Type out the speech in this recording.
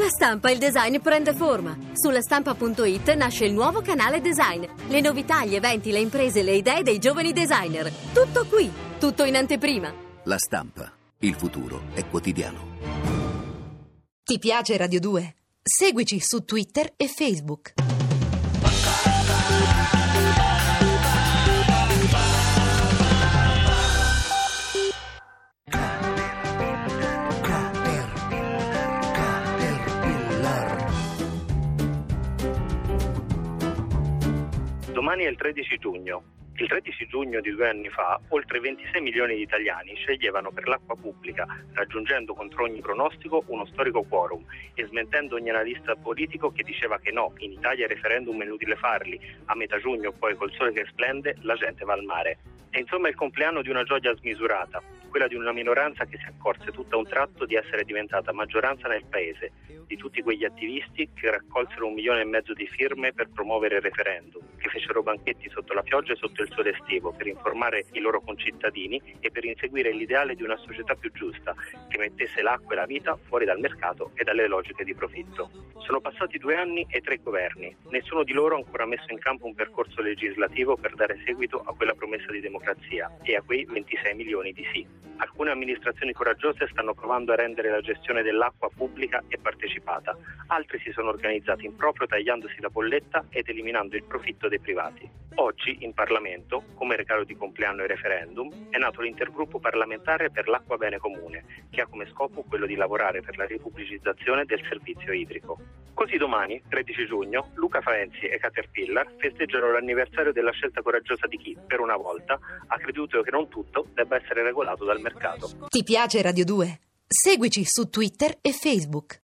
Stampa il design prende forma. Sulla stampa.it nasce il nuovo canale design. Le novità, gli eventi, le imprese, le idee dei giovani designer. Tutto qui, tutto in anteprima. La Stampa. Il futuro è quotidiano. Ti piace Radio 2? Seguici su Twitter e Facebook. Domani è il 13 giugno. Il 13 giugno di 2 anni fa, oltre 26 milioni di italiani sceglievano per l'acqua pubblica, raggiungendo contro ogni pronostico uno storico quorum e smentendo ogni analista politico che diceva che no, in Italia il referendum è inutile farli, a metà giugno poi col sole che splende la gente va al mare. E insomma è il compleanno di una gioia smisurata, quella di una minoranza che si accorse tutto a un tratto di essere diventata maggioranza nel paese, di tutti quegli attivisti che raccolsero 1,5 milioni di firme per promuovere il referendum, che fecero banchetti sotto la pioggia e sotto il sole estivo per informare i loro concittadini e per inseguire l'ideale di una società più giusta, che mettesse l'acqua e la vita fuori dal mercato e dalle logiche di profitto. Sono passati 2 anni e 3 governi, nessuno di loro ha ancora messo in campo un percorso legislativo per dare seguito a quella promessa di democrazia e a quei 26 milioni di sì. Alcune amministrazioni coraggiose stanno provando a rendere la gestione dell'acqua pubblica e partecipata, altri si sono organizzati in proprio tagliandosi la bolletta ed eliminando il profitto dei privati. Oggi in Parlamento, come regalo di compleanno ai referendum, è nato l'intergruppo parlamentare per l'acqua bene comune, che ha come scopo quello di lavorare per la ripubblicizzazione del servizio idrico. Così domani, 13 giugno, Luca Faenzi e Caterpillar festeggiano l'anniversario della scelta coraggiosa di chi, per una volta, ha creduto che non tutto debba essere regolato dal mercato. Ti piace Radio 2? Seguici su Twitter e Facebook.